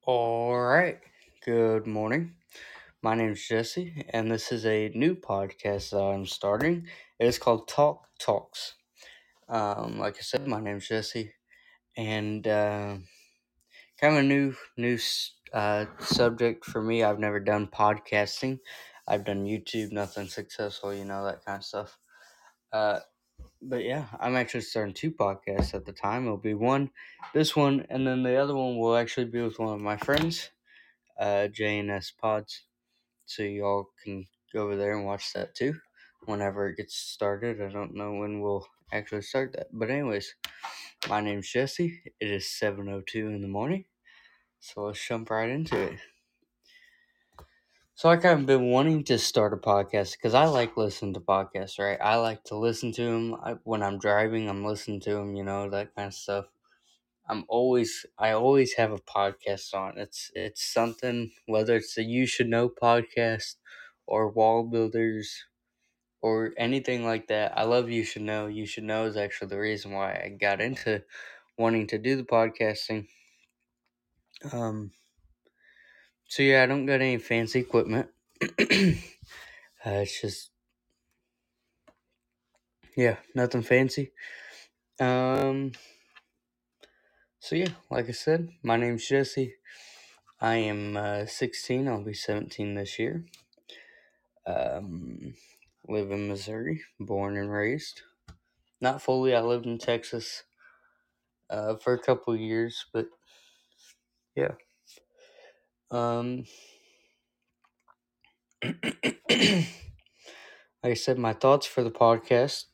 All right. Good morning. My name is Jesse, and this is a new podcast that I'm starting. It is called Talk Talks. Like I said, my name is Jesse, and kind of a new subject for me. I've never done podcasting. I've done YouTube, nothing successful, that kind of stuff. Uh, but yeah, I'm actually starting two podcasts at the time. It'll be this one, and then the other one will actually be with one of my friends. JNS Pods. So y'all can go over there and watch that too whenever it gets started. I don't know when we'll actually start that. But anyways, my name's Jesse. It is 7:02 in the morning. So let's jump right into it. So I kind of been wanting to start a podcast because I like listening to podcasts, right? I like to listen to them when I'm driving. I'm listening to them, that kind of stuff. I always have a podcast on. It's something, whether it's the You Should Know podcast or Wall Builders or anything like that. I love You Should Know. You Should Know is actually the reason why I got into wanting to do the podcasting. So yeah, I don't got any fancy equipment. It's just, yeah, nothing fancy. So yeah, like I said, my name's Jesse. I am 16. I'll be 17 this year. Live in Missouri, born and raised. Not fully. I lived in Texas for a couple of years, but yeah. Like I said, my thoughts for the podcast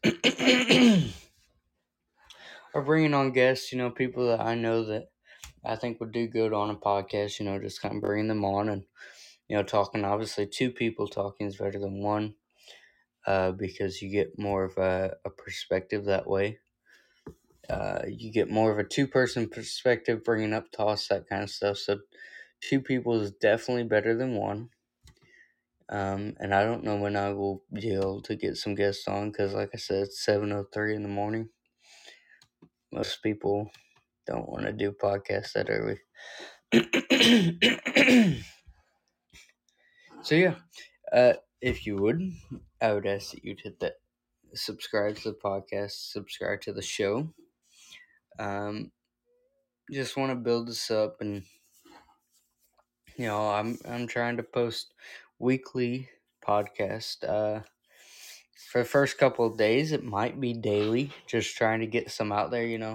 are bringing on guests, people that I know that I think would do good on a podcast, just kind of bringing them on and, talking. Obviously, two people talking is better than one because you get more of a perspective that way. You get more of a two-person perspective, bringing up toss, that kind of stuff. So two people is definitely better than one. And I don't know when I will be able to get some guests on because, like I said, it's 7:03 in the morning. Most people don't want to do podcasts that early. So yeah, if you would, I would ask that you'd hit that subscribe to the podcast, subscribe to the show. Just want to build this up, and I'm trying to post weekly podcast. For the first couple of days, it might be daily, just trying to get some out there.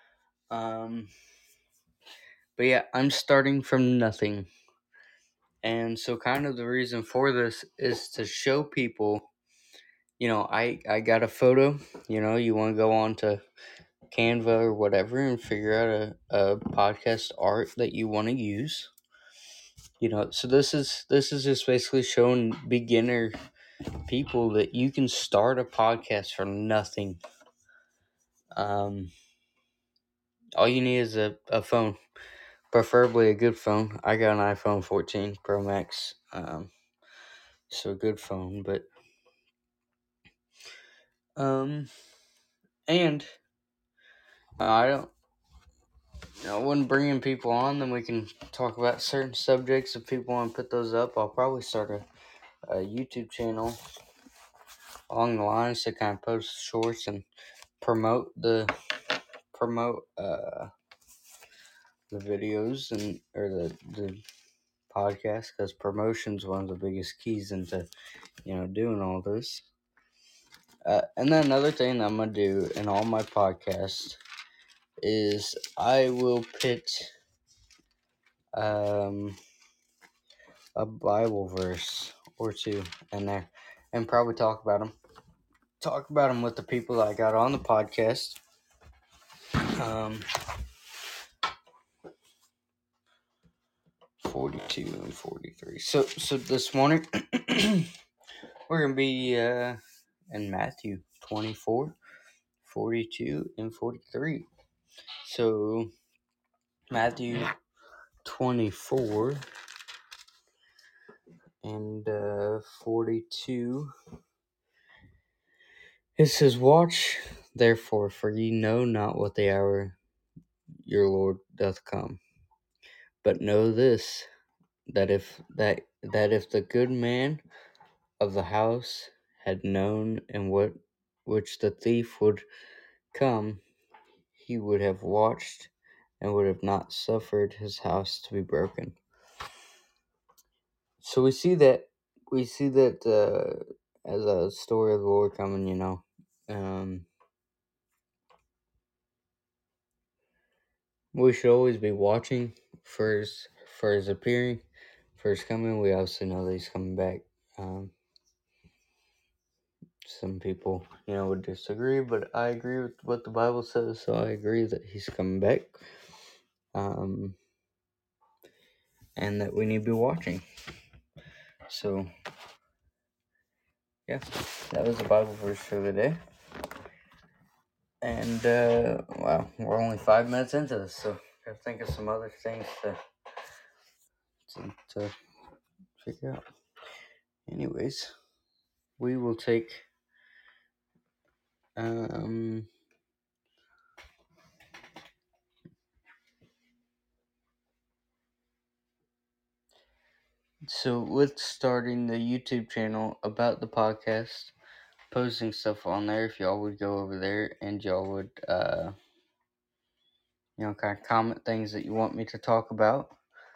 But yeah, I'm starting from nothing. And so kind of the reason for this is to show people, I got a photo, you want to go on to Canva or whatever and figure out a podcast art that you want to use. So this is just basically showing beginner people that you can start a podcast from nothing. All you need is a phone, preferably a good phone. I got an iPhone 14 Pro Max, so a good phone. But and when bringing people on, then we can talk about certain subjects. If people want to put those up, I'll probably start a YouTube channel along the lines to kind of post shorts and promote the videos or the podcast, because promotion's one of the biggest keys into doing all this. And then another thing that I'm gonna do in all my podcasts is I will put a Bible verse or two in there and probably talk about them. Talk about them with the people that I got on the podcast. 42 and 43. So this morning we're gonna be in Matthew 24, 42, and 43. So Matthew 24 and 42. It says, "Watch therefore, for ye know not what the hour your Lord doth come. But know this, that if the good man of the house had known in what which the thief would come, he would have watched and would have not suffered his house to be broken. So we see that as a story of the Lord coming. We should always be watching for his appearing, for his coming. We obviously know that he's coming back. Some people, would disagree, but I agree with what the Bible says, so I agree that he's coming back. And that we need to be watching. So, yeah, that was the Bible verse for the day. And, wow, we're only 5 minutes into this, so gotta think of some other things to figure out. Anyways, we will take, so with starting the YouTube channel about the podcast, posting stuff on there, if y'all would go over there and y'all would, kind of comment things that you want me to talk about.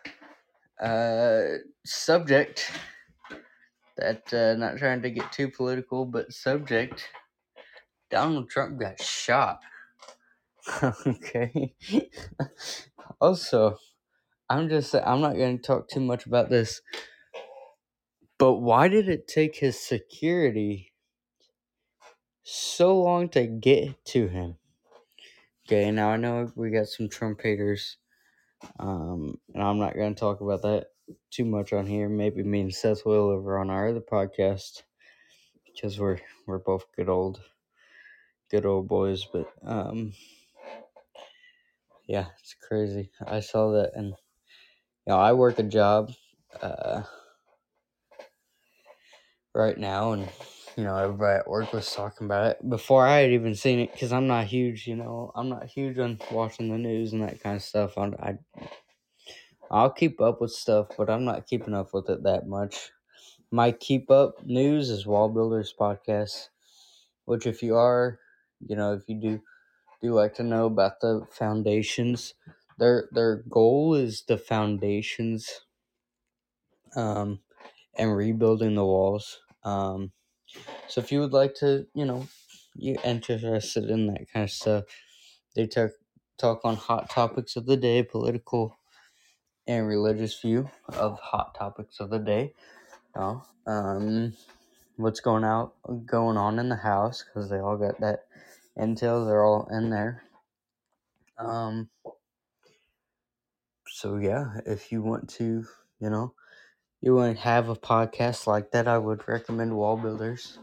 Subject that, not trying to get too political, but subject, Donald Trump got shot. Okay. Also, I'm not going to talk too much about this, but why did it take his security so long to get to him? Okay, now I know we got some Trump haters, and I'm not going to talk about that too much on here. Maybe me and Seth will over on our other podcast, because we're both good old boys. But yeah, it's crazy. I saw that, and I work a job right now, and everybody at work was talking about it before I had even seen it, because I'm not huge. I'm not huge on watching the news and that kind of stuff. I'll keep up with stuff, but I'm not keeping up with it that much. My keep up news is Wall Builders podcast, which if you are, if you do like to know about the foundations, their goal is the foundations, and rebuilding the walls. So if you would like to, you're interested in that kind of stuff, they talk on hot topics of the day, political and religious view of hot topics of the day. What's going on in the house, because they all got that intel. They're all in there. So yeah, if you want to, you want to have a podcast like that, I would recommend Wall Builders.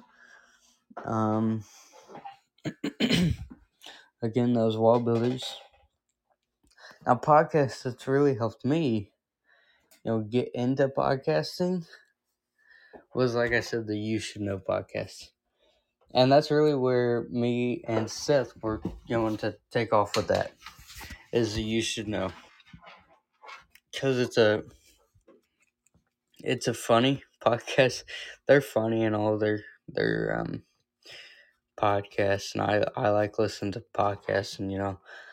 Again, those Wall Builders. Now, podcast that's really helped me, get into podcasting was, like I said, the You Should Know podcast. And that's really where me and Seth were going to take off with that, is the You Should Know. Because it's a funny podcast. They're funny in all their podcasts, and I like listening to podcasts, and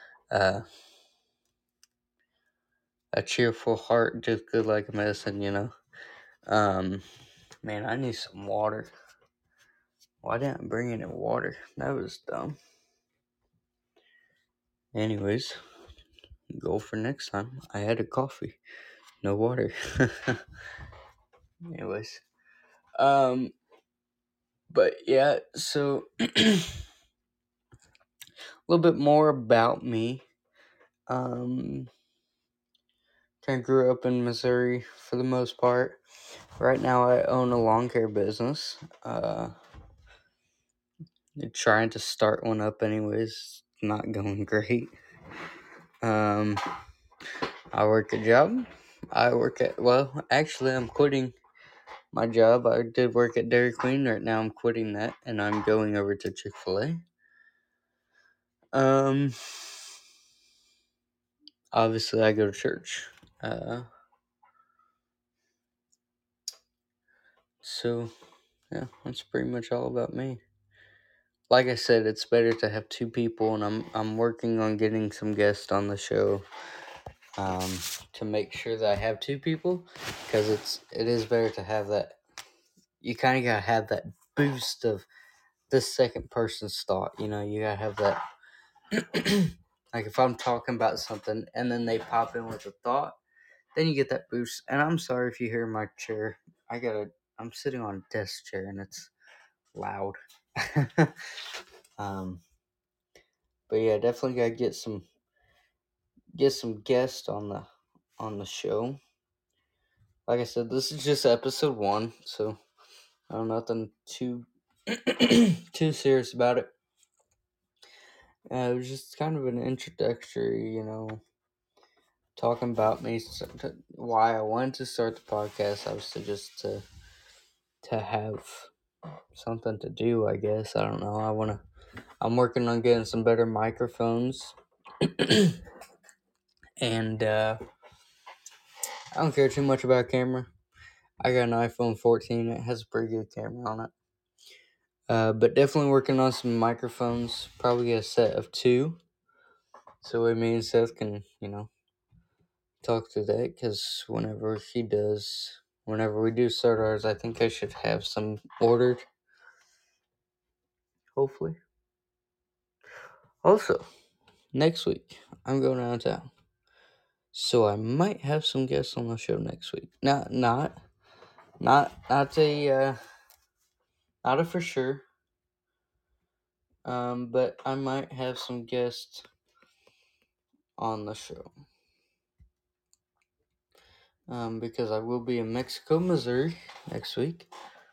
a cheerful heart does good like a medicine. Man, I need some water. Why didn't I bring any water? That was dumb. Anyways, goal for next time. I had a coffee, no water. Anyways, but yeah, so a little bit more about me. Kind of grew up in Missouri for the most part. Right now, I own a lawn care business. Trying to start one up, anyways. Not going great. I work a job. Actually, I'm quitting my job. I did work at Dairy Queen. Right now, I'm quitting that, and I'm going over to Chick-fil-A. Obviously, I go to church. So yeah, that's pretty much all about me. Like I said, it's better to have two people, and I'm working on getting some guests on the show, to make sure that I have two people, because it is better to have that. You kind of gotta have that boost of the second person's thought. You gotta have that. Like if I'm talking about something and then they pop in with a thought, then you get that boost. And I'm sorry if you hear my chair. I'm sitting on a desk chair and it's loud. um, but yeah, definitely gotta get some guests on the show. Like I said, this is just episode 1, so nothing too too serious about it. It was just kind of an introductory, talking about me, why I wanted to start the podcast. Obviously, just to have something to do. I guess I don't know. I'm working on getting some better microphones, and I don't care too much about camera. I got an iPhone 14. It has a pretty good camera on it. But definitely working on some microphones. Probably get a set of 2. So me and Seth can, talk to that. Because whenever we do start ours, I think I should have some ordered. Hopefully. Also, next week, I'm going out of town. So I might have some guests on the show next week. Not a for sure. But I might have some guests on the show. Because I will be in Mexico, Missouri next week.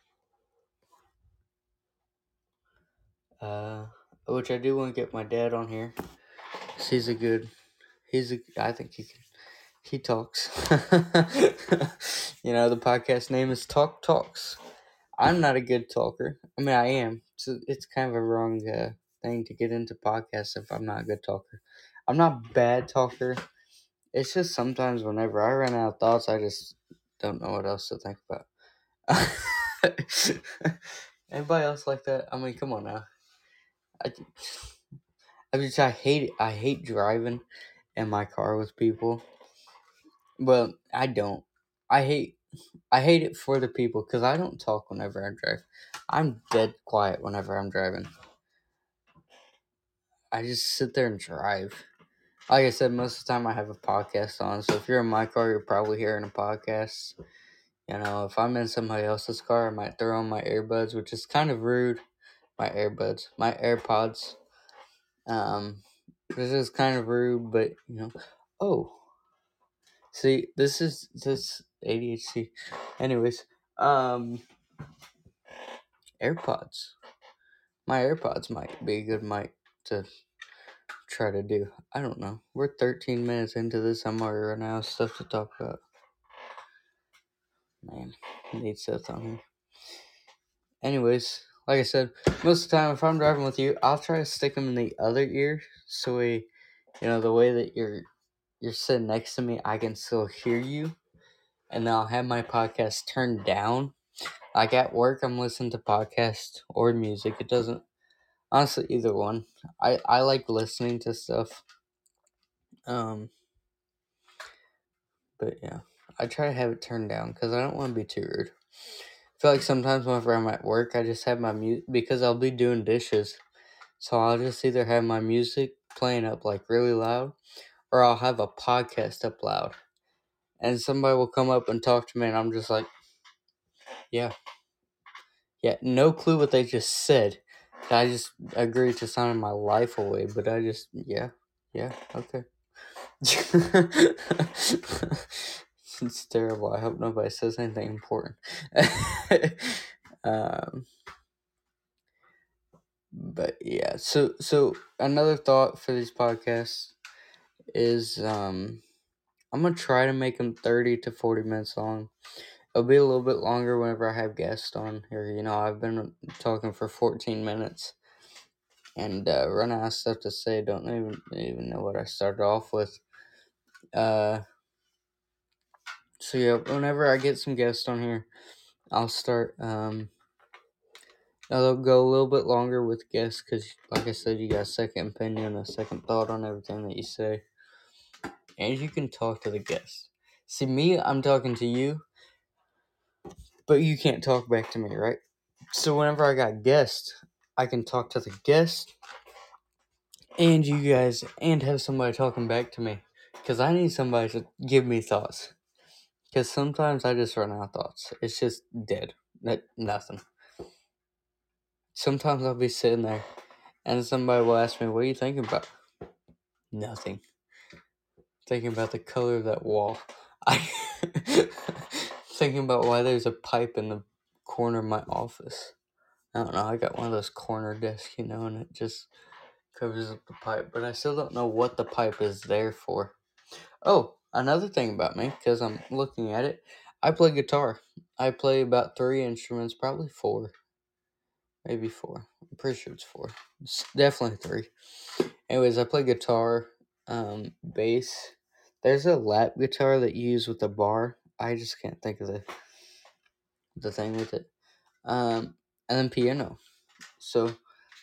Which I do want to get my dad on here. 'Cause I think he talks. The podcast name is Talk Talks. I'm not a good talker. I mean, I am. So it's kind of a wrong thing to get into podcasts if I'm not a good talker. I'm not a bad talker. It's just sometimes whenever I run out of thoughts, I just don't know what else to think about. Anybody else like that? I mean, come on now. I hate it. I hate driving in my car with people. Well, I don't. I hate it for the people because I don't talk whenever I drive. I'm dead quiet whenever I'm driving. I just sit there and drive. Like I said, most of the time I have a podcast on. So if you're in my car, you're probably hearing a podcast. If I'm in somebody else's car, I might throw on my earbuds, which is kind of rude. My AirPods. This is kind of rude, but oh, see, this ADHD. Anyways, AirPods. My AirPods might be a good mic to try to do. I don't know. We're 13 minutes into this. I'm already running out of stuff to talk about. Man, I need stuff on here. Anyways, like I said, most of the time if I'm driving with you, I'll try to stick them in the other ear so the way that you're sitting next to me, I can still hear you. And then I'll have my podcast turned down. Like at work, I'm listening to podcasts or music. It doesn't, honestly, either one. I like listening to stuff. But yeah, I try to have it turned down because I don't want to be too rude. I feel like sometimes whenever I'm at work, I just have my music because I'll be doing dishes. So I'll just either have my music playing up like really loud or I'll have a podcast up loud. And somebody will come up and talk to me and I'm just like, yeah. Yeah, no clue what they just said. I just agreed to sign my life away, but yeah, okay. It's terrible. I hope nobody says anything important. um, but yeah, so another thought for these podcasts is I'm gonna try to make them 30 to 40 minutes long. It'll be a little bit longer whenever I have guests on here. I've been talking for 14 minutes and run out of stuff to say. Don't even know what I started off with. So yeah, whenever I get some guests on here, I'll start. I'll go a little bit longer with guests because, like I said, you got a second opinion, a second thought on everything that you say, and you can talk to the guests. See, me, I'm talking to you, but you can't talk back to me, right? So whenever I got guests, I can talk to the guest and you guys and have somebody talking back to me because I need somebody to give me thoughts. Because sometimes I just run out of thoughts. It's just dead. Nothing. Sometimes I'll be sitting there and somebody will ask me, what are you thinking about? Nothing. Thinking about the color of that wall. I thinking about why there's a pipe in the corner of my office. I don't know. I got one of those corner desks, and it just covers up the pipe. But I still don't know what the pipe is there for. Oh, another thing about me, because I'm looking at it, I play guitar. I play about 3 instruments, probably 4. Maybe 4. I'm pretty sure it's 4. It's definitely 3. Anyways, I play guitar, bass. There's a lap guitar that you use with a bar. I just can't think of the thing with it. And then piano. So,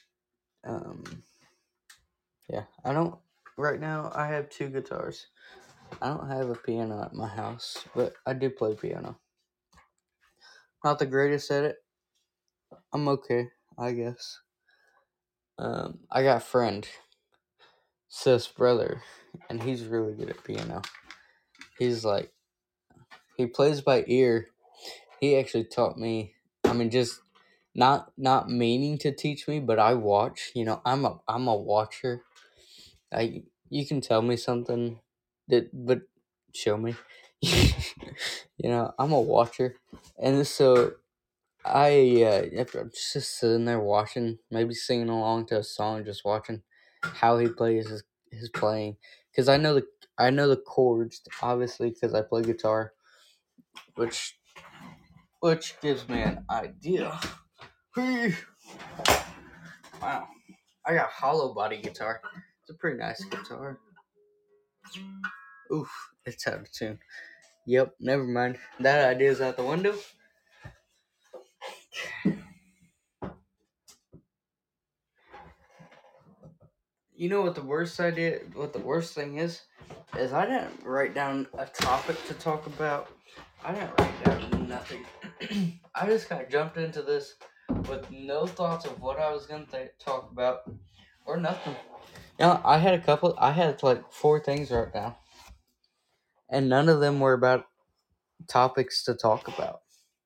yeah. Right now, I have 2 guitars. I don't have a piano at my house, but I do play piano. Not the greatest at it. I'm okay, I guess. I got a friend, sis brother, and he's really good at piano. He's like, he plays by ear. He actually taught me. I mean, just not meaning to teach me, but I watch. I'm a watcher. You can tell me something, but show me. I'm a watcher, and so after I'm just sitting there watching, maybe singing along to a song, just watching how he plays his playing, because I know the chords obviously because I play guitar, which gives me an idea. Wow, I got hollow body guitar. It's a pretty nice guitar. Oof, it's out of tune. Yep, never mind. That idea's out the window. You know what the worst thing is I didn't write down a topic to talk about. I didn't write down nothing. I just kind of jumped into this with no thoughts of what I was going to talk about or nothing. I had like 4 things wrote down, and none of them were about topics to talk about.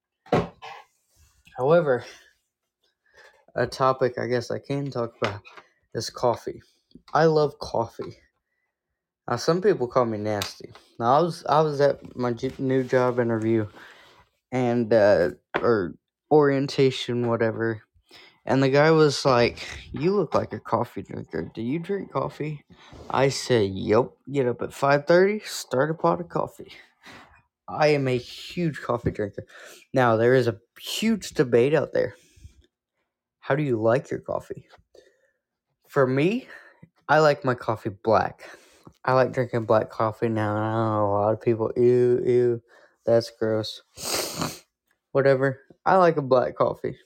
However, a topic I guess I can talk about is coffee. I love coffee. Now, some people call me nasty. Now, I was at my new job interview and or orientation, whatever, and the guy was like, "You look like a coffee drinker. Do you drink coffee?" I said, "Yep. Get up at 5:30, start a pot of coffee." I am a huge coffee drinker. Now, there is a huge debate out there. How do you like your coffee? For me, I like my coffee black. I like drinking black coffee now. I know a lot of people, ew, that's gross. Whatever. I like a black coffee.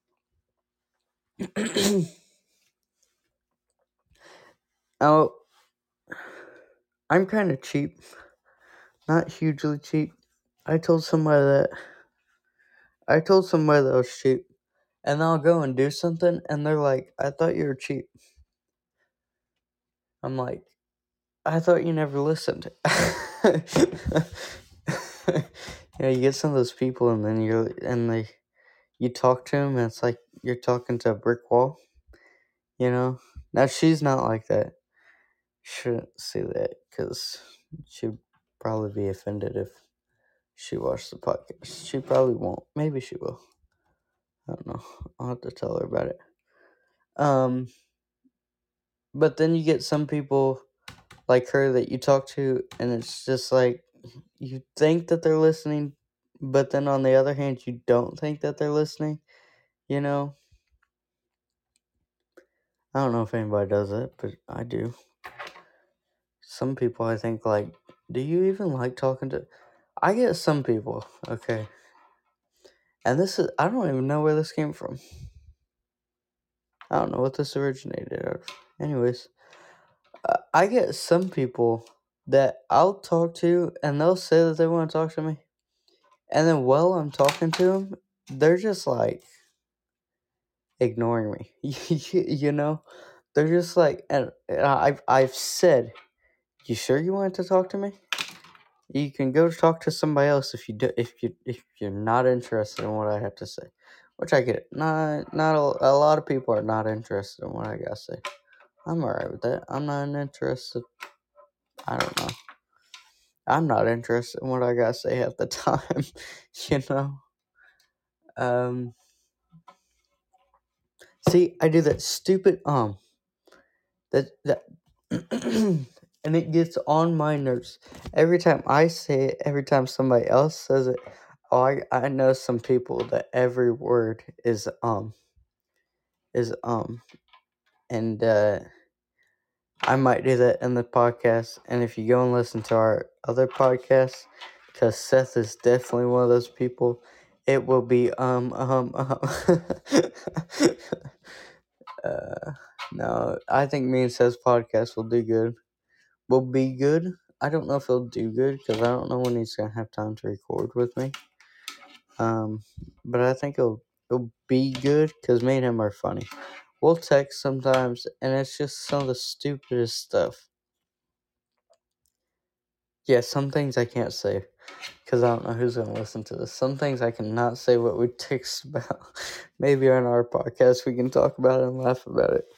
Oh, I'm kind of cheap. Not hugely cheap. I told somebody that. I was cheap. And I'll go and do something, and they're like, I thought you were cheap. I'm like, I thought you never listened. You get some of those people, and then you talk to them, and it's like you're talking to a brick wall. Now she's not like that. Shouldn't say that because she'd probably be offended if she watched the podcast. She probably won't. Maybe she will. I don't know. I'll have to tell her about it. But then you get some people like her that you talk to, and it's just like you think that they're listening, but then on the other hand, you don't think that they're listening. You know, I don't know if anybody does it, but I do. Some people, I think, like, do you even like talking to? I get some people, okay, and I don't even know where this came from. I don't know what this originated out of. Anyways, I get some people that I'll talk to, and they'll say that they want to talk to me, and then while I'm talking to them, they're just like ignoring me. You know, they're just like, and I've said, "You sure you wanted to talk to me? You can go talk to somebody else if you're not interested in what I have to say." Which I get it. Not a lot of people are not interested in what I gotta say. I'm alright with that. I'm not interested. I don't know. I'm not interested in what I gotta say half the time. You know. Um. See, I do that stupid that and it gets on my nerves every time I say it. Every time somebody else says it. Oh, I know some people that every word is and I might do that in the podcast. And if you go and listen to our other podcasts, because Seth is definitely one of those people, it will be uh, no, I think me and Seth's podcast will do good. Will be good. I don't know if he'll do good because I don't know when he's gonna have time to record with me. But I think it'll be good because me and him are funny. We'll text sometimes, and it's just some of the stupidest stuff. Yeah, some things I can't say because I don't know who's gonna listen to this. Some things I cannot say what we text about. Maybe on our podcast we can talk about it and laugh about it.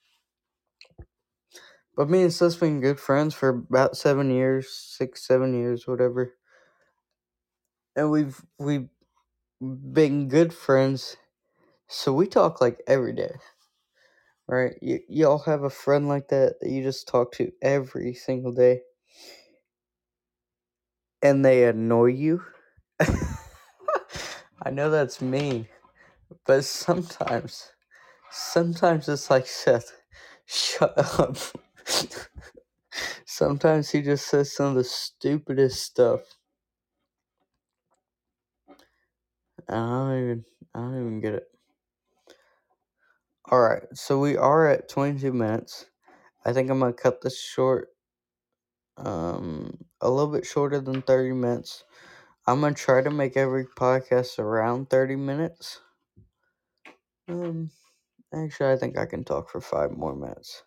But me and Sis been good friends for about 7 years, 6, 7 years, whatever. And we've been good friends, so we talk like every day, right? Y'all have a friend like that you just talk to every single day, and they annoy you. I know that's mean, but sometimes it's like, Seth, shut up. Sometimes he just says some of the stupidest stuff. And I don't even get it. Alright, so we are at 22 minutes. I think I'm gonna cut this short, a little bit shorter than 30 minutes. I'm gonna try to make every podcast around 30 minutes. Actually, I think I can talk for 5 more minutes.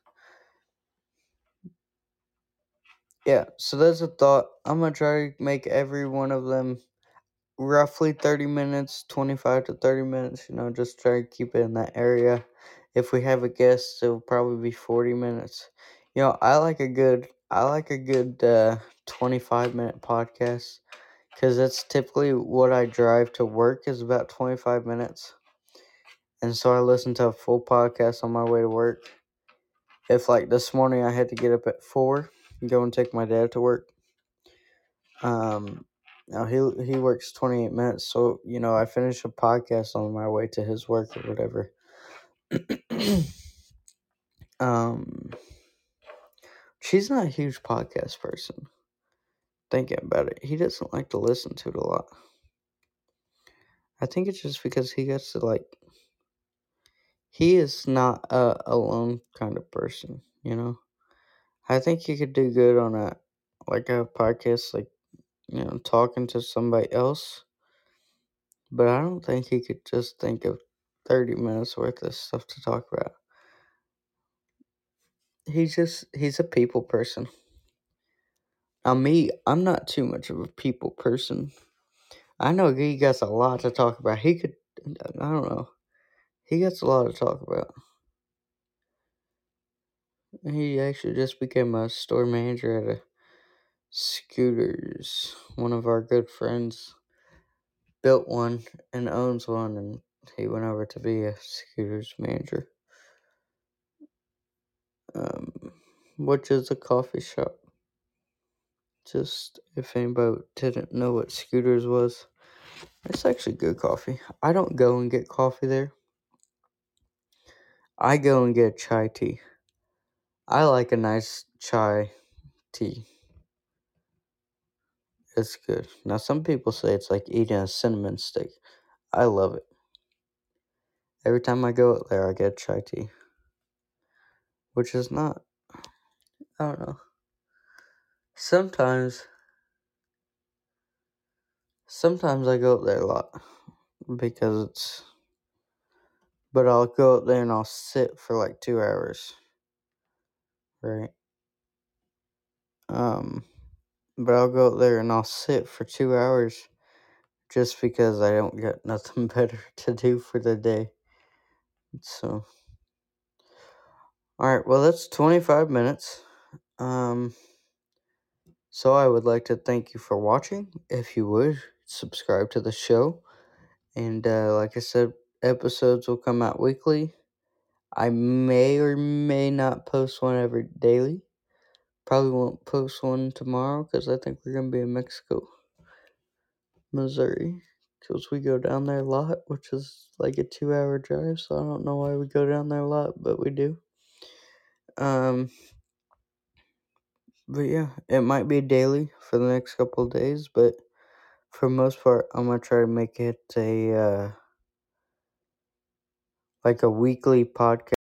Yeah, so that's a thought. I'm gonna try to make every one of them roughly 30 minutes, 25 to 30 minutes, just try to keep it in that area. If we have a guest, it'll probably be 40 minutes. I like a good 25-minute podcast because that's typically what I drive to work is about 25 minutes. And so I listen to a full podcast on my way to work. If like this morning I had to get up at 4 and go and take my dad to work. Now he works 28 minutes, so I finish a podcast on my way to his work or whatever. She's not a huge podcast person. Thinking about it, he doesn't like to listen to it a lot. I think it's just because he gets to he is not a alone kind of person, I think he could do good on a podcast, talking to somebody else. But I don't think he could just think of 30 minutes worth of stuff to talk about. He's a people person. Now me, I'm not too much of a people person. I know he gets a lot to talk about. I don't know. He gets a lot to talk about. He actually just became a store manager at a Scooters. One of our good friends built one and owns one, and he went over to be a Scooters manager. Which is a coffee shop. Just if anybody didn't know what Scooters was, it's actually good coffee. I don't go and get coffee there. I go and get chai tea. I like a nice chai tea. It's good. Now, some people say it's like eating a cinnamon stick. I love it. Every time I go out there, I get chai tea, which is not, I don't know. Sometimes I go up there a lot because but I'll go up there and I'll sit for like 2 hours, right? But I'll go up there and I'll sit for 2 hours just because I don't get nothing better to do for the day. So, alright, well, that's 25 minutes. So I would like to thank you for watching. If you would, subscribe to the show. And like I said, episodes will come out weekly. I may or may not post one every daily. Probably won't post one tomorrow because I think we're going to be in Mexico, Missouri. Because we go down there a lot, which is like a 2-hour drive. So I don't know why we go down there a lot, but we do. But yeah, it might be daily for the next couple of days, but for the most part, I'm gonna try to make it a like a weekly podcast.